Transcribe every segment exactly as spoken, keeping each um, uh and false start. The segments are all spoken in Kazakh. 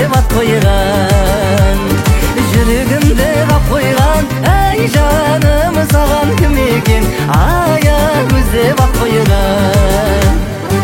деп ат койган, жүрөгүмдө кап койган. Ай жаным саган ким экен, ая көз деп ат койган.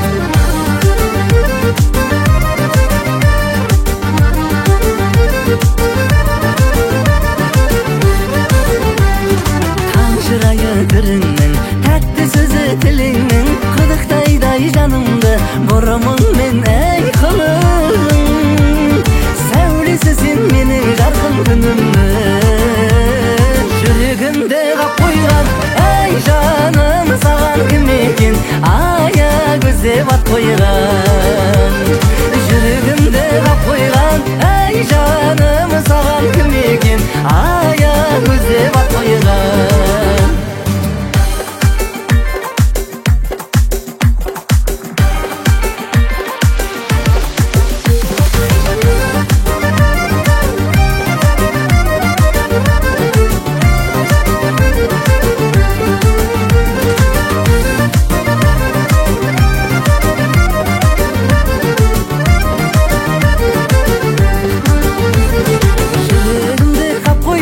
Чырайы түрүңнүң, тәтті сөзі тіліңнің, қыдықтайдай жанымды бұрымың мен әй қылың. Сәулесі сен менің жарқын күнімнің, жүрегімді қап қойған. Әй жаным саған кім екен, ая көз деп ат қойған, жүрегімді қап қойған. Әй жаным саған кім екен, ая көз деп ат қойған.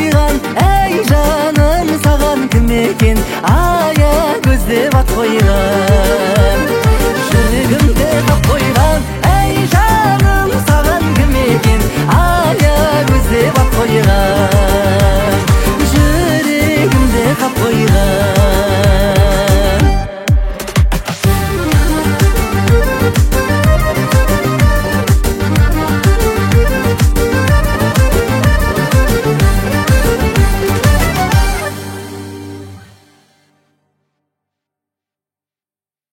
Ая көз деп ат койган.